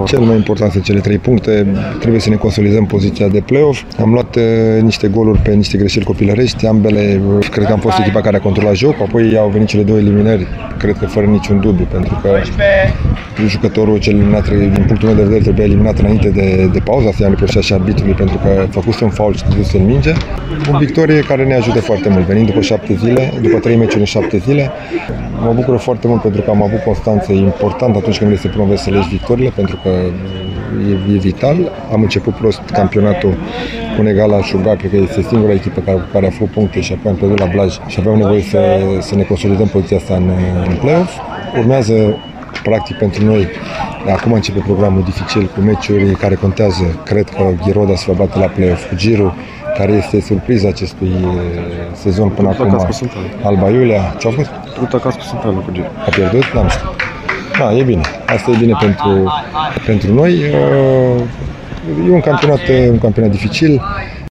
Cel mai important sunt cele 3 puncte. Trebuie să ne consolidăm poziția de play-off. Am luat niște goluri pe niște greșeli copilărești. Ambele, cred că am fost echipa care a controlat jocul. Apoi au venit cele 2 eliminări, cred că fără niciun dubiu, pentru că jucătorul cel eliminat, din punctul meu de vedere, trebuia eliminat înainte de pauză. Asta i-am reproșat și arbitrului, pentru că făcuse un fault și dăduse în minge. O victorie care ne ajută foarte mult. Venim după 7 zile, după 3 meciuri în 7 zile. Mă bucur foarte mult pentru că am avut constanță. E important atunci când vrei să promovezi să legi victoriile, pentru că e vital. Am început prost campionatul cu un egal la Șuga, cred că este singura echipă care a făcut puncte și apoi am pierdut la Blaj și aveam nevoie să ne consolidăm poziția asta în play-off. Urmează, practic, pentru noi, acum începe programul dificil cu meciuri care contează. Cred că Ghiroda se va bate la play-off cu Giru, care este surpriza acestui sezon până acum. Alba Iulia, ce-a fost? Tot acasă cu Sântana cu Giru. A pierdut? N-am știut. Da, e bine. Asta e bine pentru noi. E un campionat dificil.